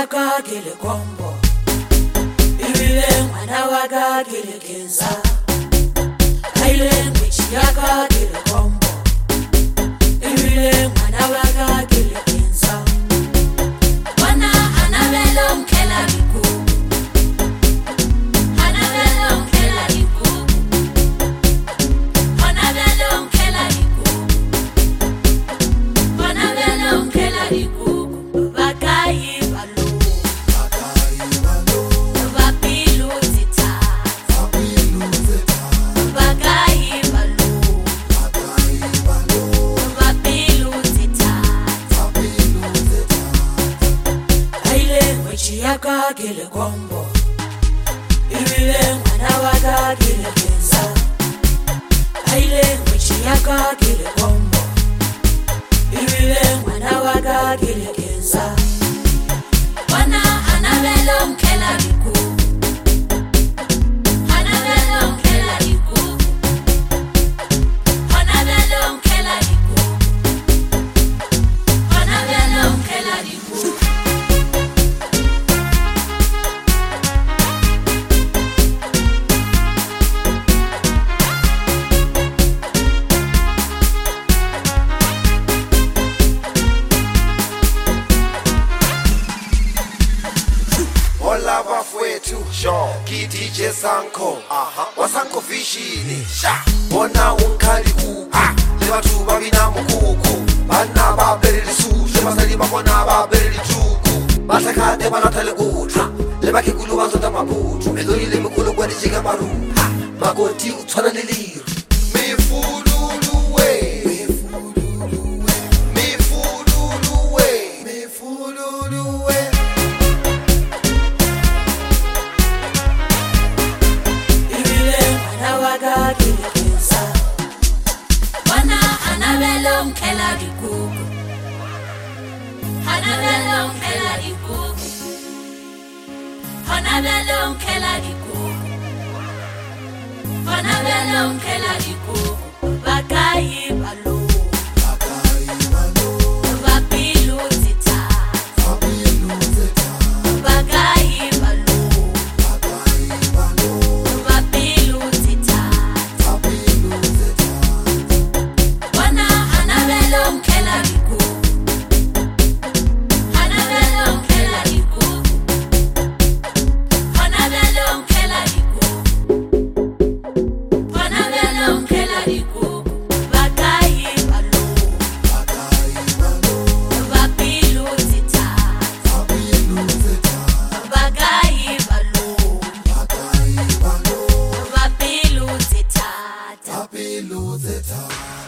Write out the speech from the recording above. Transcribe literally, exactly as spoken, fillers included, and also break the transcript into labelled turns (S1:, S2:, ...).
S1: yaka kile kombo Ibile mwana waka kile kenza Aile mwichi yaka kile kombo Ibile mwana waka kile kenza Wana anabelo mkela liku Anabelo mkela liku Anabelo mkela liku Anabelo mkela liku Bakai balu Bakai balu Bapilu zita Bapilu zita Bakai balu Bakai balu Bapilu zita Bapilu zita Aile mwichi yaka kile kombo Ibile mwana waka kile kenza Aile mwichi yaka kile kombo Ibile mwana waka kile kenza Wana anabelo mkela liku Anabelo mkela liku Anabelo mkela liku Anabelo mkela liku
S2: Hola bafwetu sho ki D J Sanko aha wasanko fishini sha bona unkali ku ah le batho ba bina mokuku bana ba bereli su le basadi ba bona ba bereli tuku ba tlhakate ba nathale utla le ba kekulu ba tsota mabutho melodi le mekolo kwa di tshika maru ha makoti o tshwana le liru mefululuwe mefululuwe mefululuwe mefululuwe
S1: Waka kile kenza Wana anabelo mkela likuku Anabelo mkela likuku Anabelo mkela likuku Anabelo mkela likuku Bakai balu Bakai balu Bapilu zita Bapilu zita Bakai balu Bakai balu Bapilu zita Bapilu zita Wana anabelo mkela liku Anabelo mkela liku Anabelo mkela liku Anabelo mkela liku Bakai balu Bakai balu Bapilu zita Bapilu zita Bakai balu Bakai balu Bapilu zita Bapilu zita